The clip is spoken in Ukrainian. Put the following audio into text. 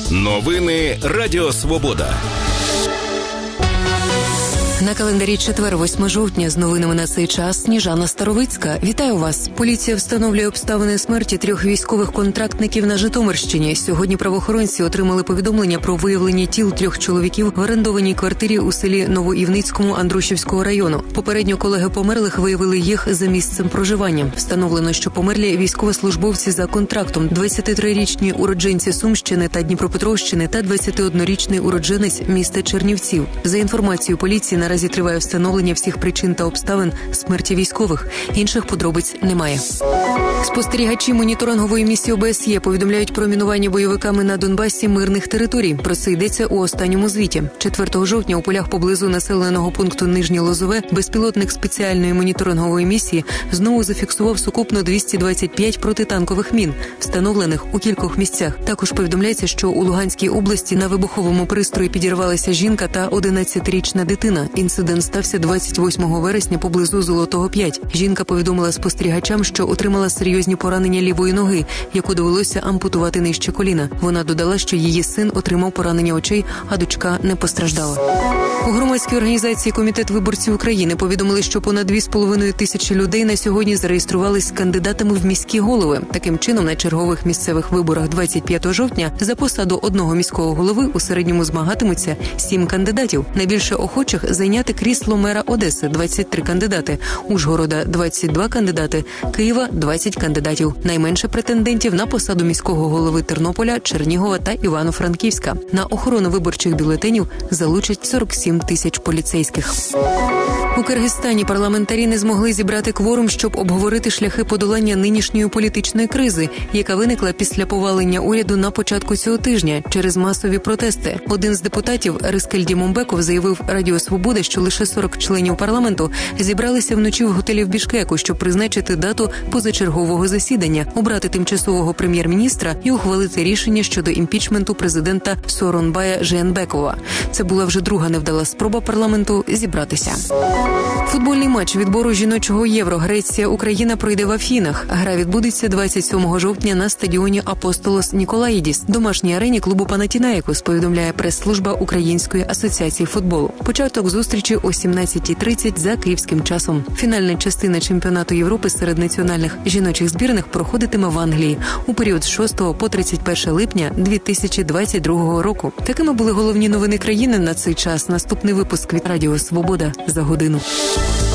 Новини Радіо Свобода. На календарі четвер, 8 жовтня, з новинами на цей час Сніжана Старовицька. Вітаю вас. Поліція встановлює обставини смерті 3 військових контрактників на Житомирщині. Сьогодні правоохоронці отримали повідомлення про виявлення тіл 3 чоловіків в орендованій квартирі у селі Новоівницькому Андрушівського району. Попередньо колеги померлих виявили їх за місцем проживання. Встановлено, що померлі військовослужбовці за контрактом: 23-річні уродженці Сумщини та Дніпропетровщини та 21-річний уродженець міста Чернівців. За інформацією поліції, наразі триває встановлення всіх причин та обставин смерті військових. Інших подробиць немає. Спостерігачі моніторингової місії ОБСЄ повідомляють про мінування бойовиками на Донбасі мирних територій. Про це йдеться у останньому звіті. 4 жовтня у полях поблизу населеного пункту Нижнє Лозове безпілотник спеціальної моніторингової місії знову зафіксував сукупно 225 протитанкових мін, встановлених у кількох місцях. Також повідомляється, що у Луганській області на вибуховому пристрої підірвалася жінка та 11-річна дитина. Інцидент стався 28 вересня поблизу Золотого 5. Жінка повідомила спостерігачам, що отримала серйозні поранення лівої ноги, яку довелося ампутувати нижче коліна. Вона додала, що її син отримав поранення очей, а дочка не постраждала. У громадській організації «Комітет виборців України» повідомили, що понад 2,5 тисячі людей на сьогодні зареєструвались кандидатами в міські голови. Таким чином, на чергових місцевих виборах 25 жовтня за посаду одного міського голови у середньому змагатимуться 7 кандидатів. Найбільше охочих зайняти крісло мера Одеси – 23 кандидати, Ужгорода – 22 кандидати, Києва – 20 кандидатів. Найменше претендентів на посаду міського голови Тернополя, Чернігова та Івано-Франківська. На охорону виборчих бюлетенів залучать 47 тисяч поліцейських. У Киргизстані парламентарі не змогли зібрати кворум, щоб обговорити шляхи подолання нинішньої політичної кризи, яка виникла після повалення уряду на початку цього тижня через масові протести. Один з депутатів, Рискель Дімомбеков, заявив Радіо Свобода, що лише 40 членів парламенту зібралися вночі в готелі в Бішкеку, щоб призначити дату позачергового засідання, обрати тимчасового прем'єр-міністра і ухвалити рішення щодо імпічменту президента Сооронбая Жеенбекова. Це була вже друга невдала спроба парламенту зібратися. Футбольний матч відбору жіночого Євро Греція-Україна пройде в Афінах. Гра відбудеться 27 жовтня на стадіоні Апостолос Ніколаїдіс, домашній арені клубу Панатінаїкос, повідомляє прес-служба Української асоціації футболу. Початок зустрічі о 17:30 за київським часом. Фінальна частина чемпіонату Європи серед національних жіночих збірних проходитиме в Англії у період з 6 по 31 липня 2022 року. Такими були головні новини країни на цей час. Наступний випуск від Радіо Свобода за годину.